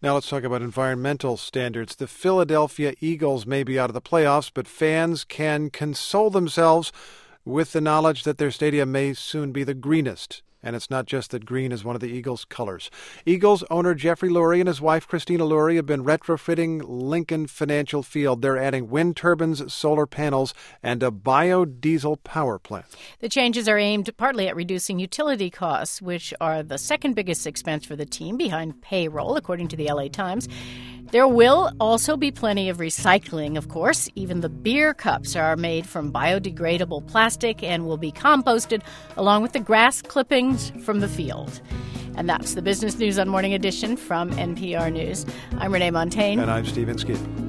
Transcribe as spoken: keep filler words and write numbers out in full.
Now let's talk about environmental standards. The Philadelphia Eagles may be out of the playoffs, but fans can console themselves with the knowledge that their stadium may soon be the greenest. And it's not just that green is one of the Eagles' colors. Eagles owner Jeffrey Lurie and his wife Christina Lurie have been retrofitting Lincoln Financial Field. They're adding wind turbines, solar panels, and a biodiesel power plant. The changes are aimed partly at reducing utility costs, which are the second biggest expense for the team behind payroll, according to the L A Times. There will also be plenty of recycling, of course. Even the beer cups are made from biodegradable plastic and will be composted along with the grass clippings from the field. And that's the business news on Morning Edition from N P R News. I'm Renee Montaigne. And I'm Steve Inskeep.